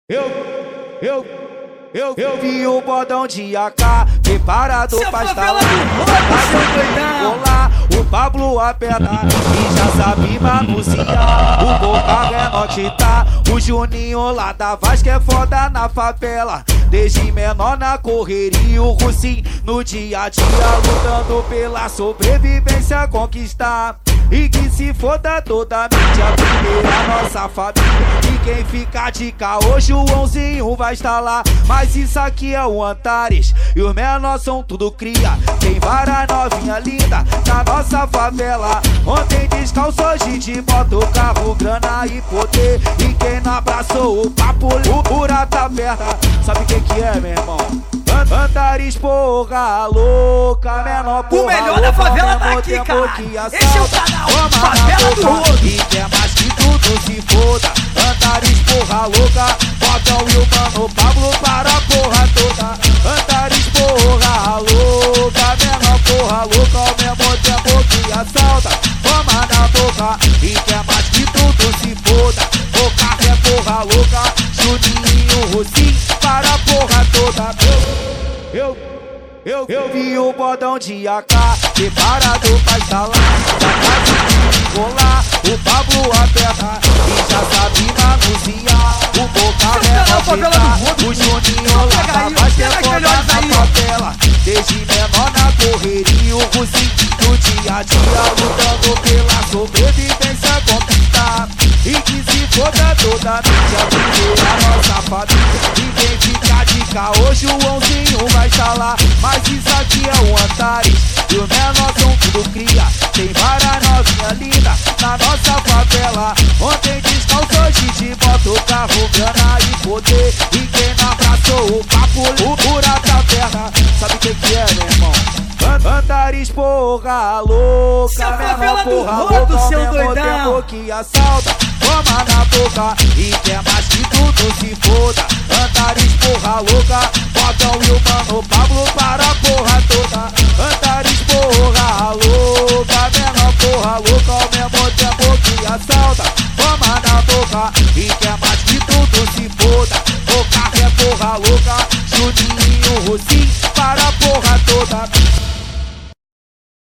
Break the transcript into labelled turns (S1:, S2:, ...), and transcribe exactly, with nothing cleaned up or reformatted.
S1: Eu, eu, eu, eu vi o bodão de A K preparado pra estalar. Rolar, o Pablo aperta e já sabe manusear. O Boca é norte, tá? O Juninho lá da Vasco é foda na favela. Desde menor na correria, o Russim no dia a dia lutando pela sobrevivência, conquistar. E que se foda toda a mídia, primeira nossa família. E quem fica de cá hoje, o Onzinho vai estar lá. Mas isso aqui é o Antares, e os menores são tudo cria. Tem várias novinha linda na nossa favela. Ontem descalço, hoje de moto, carro, grana e poder. E quem não abraçou o papo, o pura tá perto. Sabe o que que é, meu irmão? Antares, porra louca, menor porra.
S2: O melhor da favela tá aqui, cara. Esse é o canal Favela do Rodo.
S1: E quer mais que tudo se foda. Antares, porra louca, Bodão e o mano Pablo para a porra toda. Antares, porra louca, menor porra louca, ao mesmo tempo que assalta, toma na boca. E quer mais que tudo se foda. Boca é porra louca, Juninho, Russim para a porra toda. Eu, eu, eu vi o bodão de A K preparado pra estalar. Já tá de rolar, o Pablo aperta e já sabe manusear. O Boca é norte, o Juninho lá da Vasco é foda na favela. Desde menor na correria, o Russim no dia a dia lutando pela sobrevivência, conquistar. E que se foda toda a mídia, primeira nossa família. E quem fica de cá hoje, o Onzinho vai estar lá. Mas isso aqui é o Antares, e os menores são tudo cria. Tem várias novinha linda na nossa favela. Ontem descalço, hoje de moto, carro, grana e poder. E quem não abraçou o papo, o pura tá perna. Sabe o que que é, meu irmão? Antares, porra louca, menor porra louca, ao mesmo tempo que assalta, toma na boca. E quer mais que tudo se foda. Antares, porra louca, Bodão e o mano Pablo para a porra toda. Antares, porra louca, menor porra louca, ao mesmo tempo que assalta, toma na boca. E quer mais que tudo se foda. Boca é porra louca, Juninho, Russim para a porra toda.